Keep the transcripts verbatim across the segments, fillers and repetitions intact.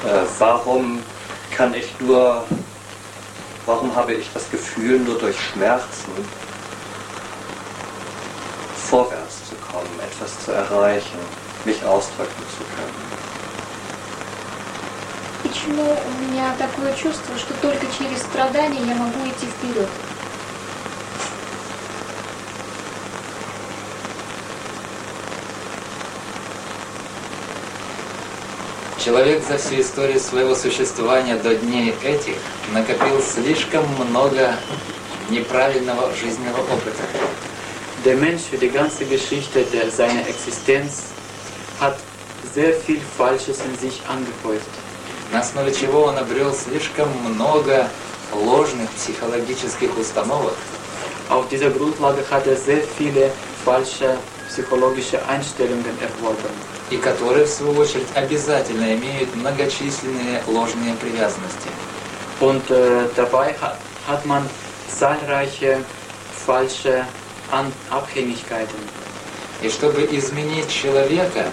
Äh, warum kann ich nur, warum habe ich das Gefühl, nur durch Schmerzen vorwärts zu kommen, etwas zu erreichen, mich ausdrücken zu können? Почему у меня такое чувство, что только через страдания я могу идти вперед? Человек за всю историю своего существования до дней этих накопил слишком много неправильного жизненного опыта. Der Mensch für die ganze Geschichte der, seiner Existenz hat sehr viel Falsches in sich angehäuft. На основе чего он обрел слишком много ложных психологических установок. Auf dieser Grundlage hat er sehr viele falsche psychologische Einstellungen erworben. И которые, в свою очередь, обязательно имеют многочисленные ложные привязанности. Und äh, dabei hat, hat man zahlreiche falsche An Abhängigkeiten. И чтобы изменить человека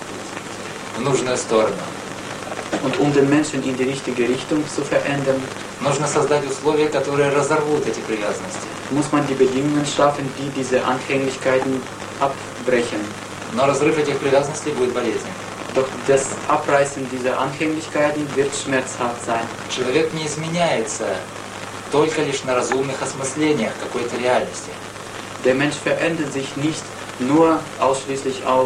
в нужную сторону, und um den Menschen in die richtige Richtung zu verändern, нужно создать условия, которые разорвут эти привязанности. Muss man die Bedingungen schaffen, die diese Anhänglichkeiten abbrechen. Но разрыв этих привязанностей будет болезненным. Doch das Abreißen dieser Anhänglichkeiten wird schmerzhaft sein. Человек не изменяется только лишь на разумных осмыслениях какой-то реальности. Der Mensch verändert sich nicht nur ausschließlich auf,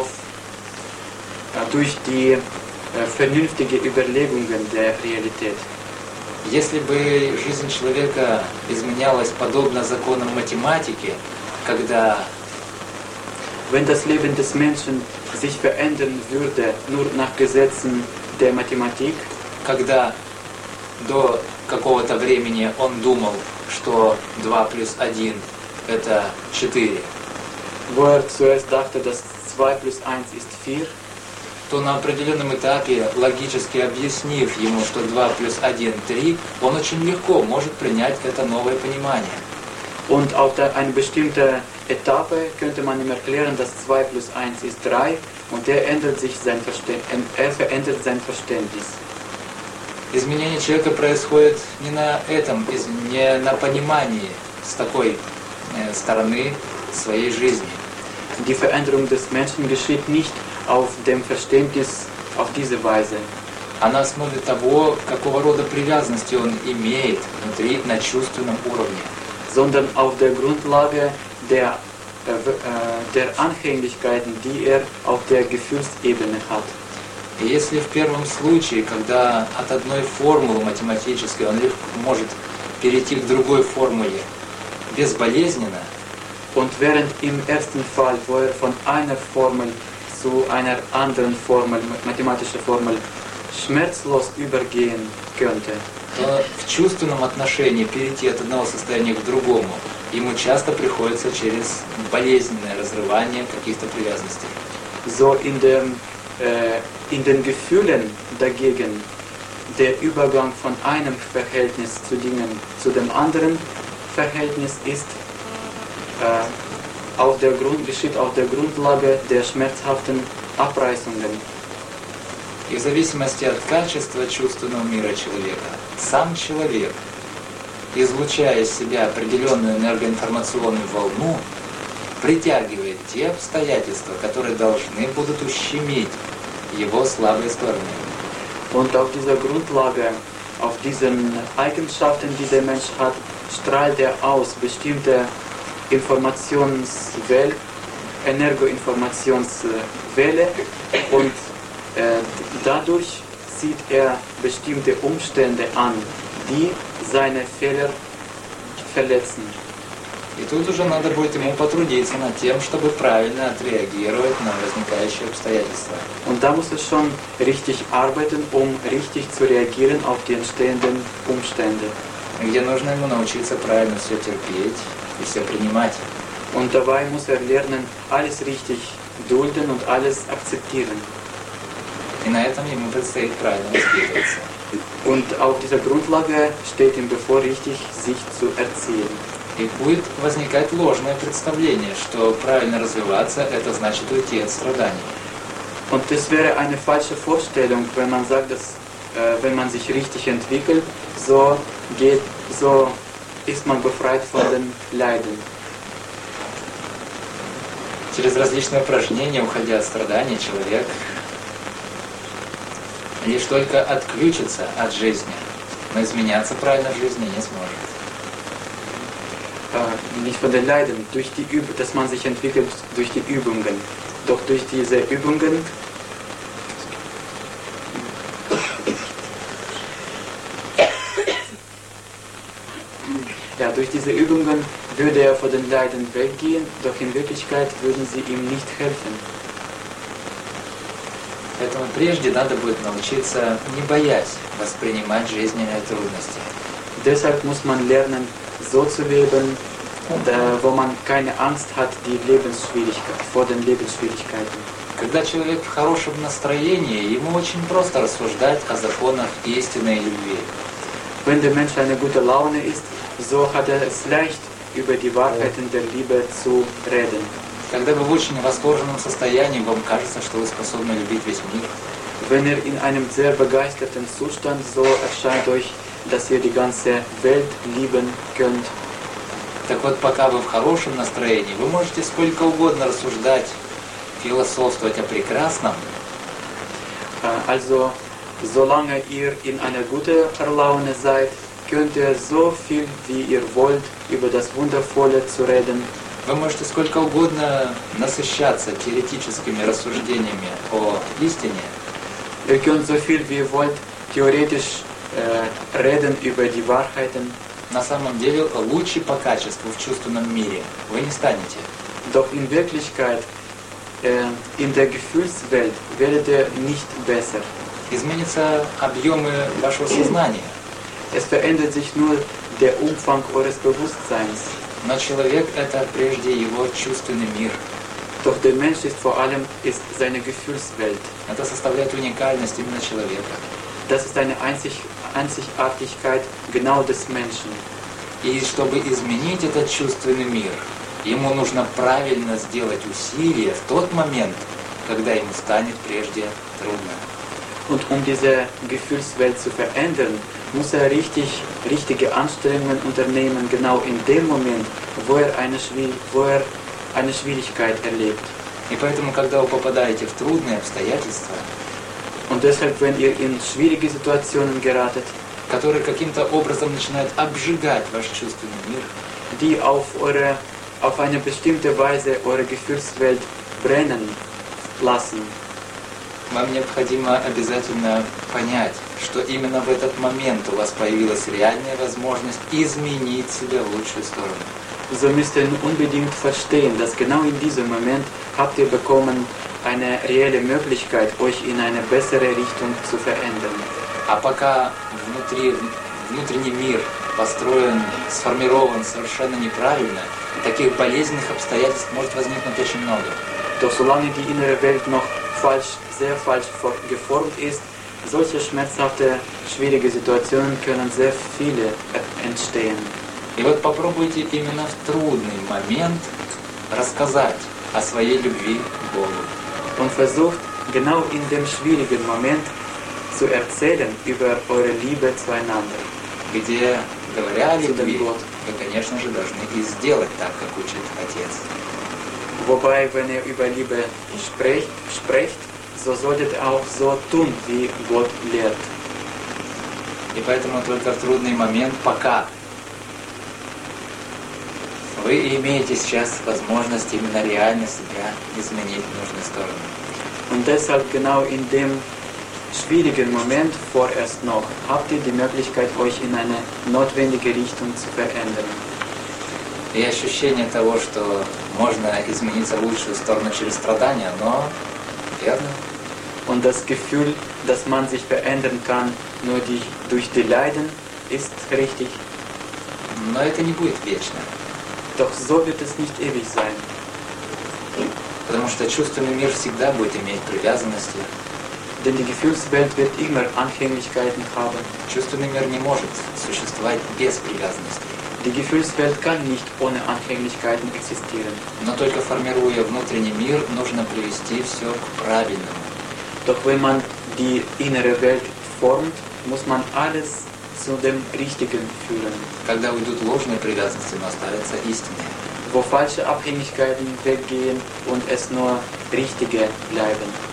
äh, durch die äh, vernünftige Überlegungen der Realität. Если бы жизнь человека изменялась подобно законам математики, когда Wenn das Leben des Menschen sich verändern würde, nur nach Gesetzen der Mathematik, когда до какого-то времени он думал, что два плюс один это четыре, wo er zuerst dachte, dass zwei plus eins ist vier, то на определенном этапе, логически объяснив ему, что два плюс один три, он очень легко может принять это новое понимание. Und auf der, eine bestimmte Etappe könnte man ihm erklären, dass zwei plus eins ist drei und er ändert sich sein Verständnis, er verändert sein Verständnis. Изменение человека происходит не на этом, не на понимании с такой стороны своей жизни. Die Veränderung des Menschen geschieht nicht auf dem Verständnis auf diese Weise. А на основе того, какого рода привязанности он имеет внутри на чувственном уровне. Sondern auf der Grundlage der, äh, der Anhänglichkeiten, die er auf der Gefühlsebene hat. И если в первом случае, когда от одной формулы математической он легко может перейти к другой формуле безболезненно, und während im ersten Fall, wo er von einer Formel zu einer anderen Formel, mathematischer Formel, schmerzlos übergehen könnte, то в чувственном отношении перейти от одного состояния к другому ему часто приходится через болезненное разрывание каких-то привязанностей. So in, dem, äh, in den Gefühlen dagegen, der Übergang von einem Verhältnis zu Dingen zu dem anderen Verhältnis ist, äh, auf der Grund, geschieht auf der Grundlage der schmerzhaften Abreißungen. И в зависимости от качества чувственного мира человека, сам человек, излучая из себя определенную энергоинформационную волну, притягивает те обстоятельства, которые должны будут ущемить его слабые стороны. Und auf dieser Grundlage, auf diesen Eigenschaften, die der Mensch hat, strahlt er aus bestimmte Informationswelle, Energoinformationswelle und äh, dadurch zieht er bestimmte Umstände an, die seine Fehler verletzen. И тут уже надо будет ему потрудиться над тем, чтобы правильно отреагировать на возникающие обстоятельства. Und da muss er schon richtig arbeiten, um richtig zu reagieren auf die entstehenden Umstände. Где нужно ему научиться правильно все терпеть и все принимать. Und dabei muss er lernen, alles richtig dulden und alles akzeptieren. И на этом ему предстоит правильно воспитываться. Und auf dieser Grundlage steht ihm bevor, richtig sich zu erziehen. И будет возникать ложное представление, что правильно развиваться – это значит уйти от страданий. Und das wäre eine falsche Vorstellung, wenn man sagt, dass äh, wenn man sich richtig entwickelt, so geht, so ist man befreit von den Leiden. Через различные упражнения, уходя от страданий, человек лишь только отключится от жизни, но изменяться правильно в жизни не сможет. Äh, nicht von den Leiden, durch die Üb dass man sich entwickelt durch die Übungen. Doch durch diese Übungen ja, durch diese Übungen würde er von den Leiden weggehen, doch in Wirklichkeit würden sie ihm nicht helfen. Поэтому прежде надо будет научиться, не боясь, воспринимать жизненные трудности. Deshalb muss man lernen, so zu leben, da, wo man keine Angst hat die Lebensschwierigkeit, vor den Lebensschwierigkeiten. Когда человек в хорошем настроении, ему очень просто рассуждать о законах истины и любви. Wenn der Mensch eine gute Laune ist, so hat er es leicht, über die Wahrheiten der Liebe zu reden. Когда вы в очень восторженном состоянии, вам кажется, что вы способны любить весь мир. Wenn ihr in einem sehr begeisterten Zustand, so erscheint euch, dass ihr die ganze Welt lieben könnt. Так вот, пока вы в хорошем настроении, вы можете сколько угодно рассуждать, философствовать о прекрасном. Also, solange ihr in einer guten Laune seid, könnt ihr so viel, wie ihr wollt, über das Wundervolle zu reden. Вы можете сколько угодно насыщаться теоретическими рассуждениями о истине. Ihr könnt so viel, wie ihr wollt, theoretisch äh, reden über die Wahrheiten. На самом деле, лучше по качеству в чувственном мире вы не станете. Doch in Wirklichkeit, äh, in der Gefühlswelt, werdet ihr nicht besser. Изменятся объемы вашего сознания. Es verändert sich nur der Umfang eures Bewusstseins. Но человек – это прежде его чувственный мир. Doch der Mensch ist vor allem ist seine Gefühlswelt. Это составляет уникальность именно человека. Das ist eine Einzig Einzigartigkeit genau des Menschen. И чтобы изменить этот чувственный мир, ему нужно правильно сделать усилия в тот момент, когда ему станет прежде трудно. Und um diese Gefühlswelt zu verändern, muss er richtig, richtige Anstrengungen unternehmen, genau in dem Moment, wo er eine, wo er eine Schwierigkeit erlebt. И поэтому, когда вы попадаете в трудные обстоятельства, Und deshalb, wenn ihr in schwierige Situationen geratet, которые каким-то образом начинают обжигать ваш чувственный мир, die auf, eure, auf eine bestimmte Weise eure Gefühlswelt brennen lassen, вам необходимо обязательно понять, что именно в этот момент у вас появилась реальная возможность изменить себя в лучшую сторону. So müsst ihr unbedingt verstehen, dass genau in diesem Moment habt ihr bekommen eine reelle Möglichkeit, euch in eine bessere Richtung zu verändern. А пока внутри, внутренний мир построен, сформирован совершенно неправильно, таких болезненных обстоятельств может возникнуть очень много. Doch solange die innere Welt noch falsch, sehr falsch geformt ist, solche schmerzhafte, schwierige Situationen können sehr viele entstehen. И вот попробуйте именно в трудный момент рассказать о своей любви к Богу. Und versucht genau in dem schwierigen Moment zu erzählen über eure Liebe zueinander. Где, говоря о любви, вы, конечно же, должны и сделать так, как учит Отец. Wobei, wenn ihr über Liebe sprecht, sprecht, so solltet ihr auch so tun, wie Gott lehrt. И поэтому только в трудный момент, пока вы имеете сейчас возможность именно реально себя изменить в нужную сторону. Und deshalb genau in dem schwierigen Moment vorerst noch habt ihr die Möglichkeit, euch in eine notwendige Richtung zu verändern. И ощущение того, что можно измениться в лучшую сторону через страдания, но верно. Und das Gefühl, dass man sich verändern kann, nur die, durch die Leiden, ist richtig. Но это не будет вечно. Doch so wird es nicht ewig sein. Потому что чувственный мир всегда будет иметь привязанности. Denn die Gefühlswelt wird immer Anhänglichkeiten haben. Чувственный мир не может существовать без привязанностей. Die Gefühlswelt kann nicht ohne Anhänglichkeiten existieren. Но только формируя внутренний мир, нужно привести все к правильному. Doch wenn man die innere Welt formt, muss man alles zu dem Richtigen führen. Когда уйдут ложные привязанности, но оставятся истинные. Wo falsche Abhängigkeiten weggehen und es nur Richtige bleiben.